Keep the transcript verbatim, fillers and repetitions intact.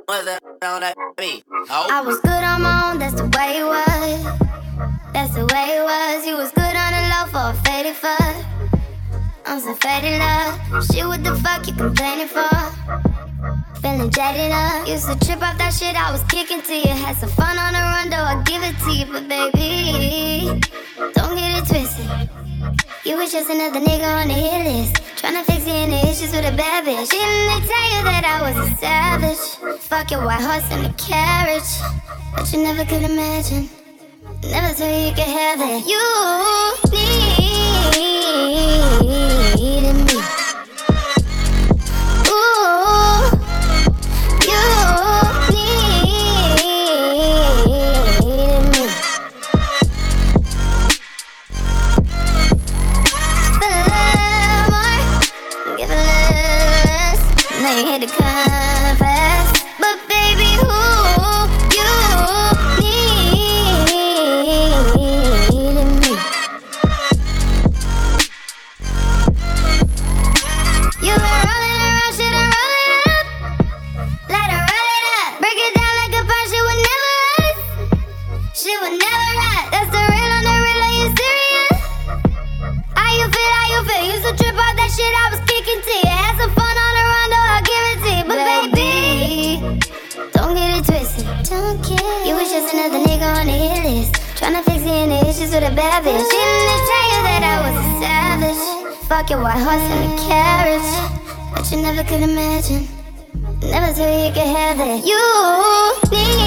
What's that on that beat? Oh. I was good on my own, that's the way it was. That's the way it was. You was good on the low for a faded fuck. I'm so faded love. Shit, what the fuck you complaining for? Feeling jaded up. Used to trip off that shit I was kicking to you. Had some fun on the run, though I give it to you. But baby, don't get it twisted. You was just another nigga on the hit list, tryna fix any issues with a bad bitch. Didn't they tell you that I was a savage? Fuck your white horse and a carriage. But you never could imagine, never thought you could have it. You needed me. Ooh, you needed me. Give a little less, now you hit the confess. But baby, who you needed me. You been rolling around, shit and roll it up. Let her roll it up. Break it down like a punch, shit would never rest. Shit would never rest. That's the real on the real, are you serious? How you feel, how you feel? Used to trip out that shit I was kicking to you. Had some fun on the run, though I'll give it to you. But baby, don't get it twisted. Don't get it. You was just another nigga on the hit list, tryna fix any issues with a bad bitch. Didn't they tell you that I was a savage? Fuck your white horse and a carriage. But you never could imagine, never thought you could have it. You need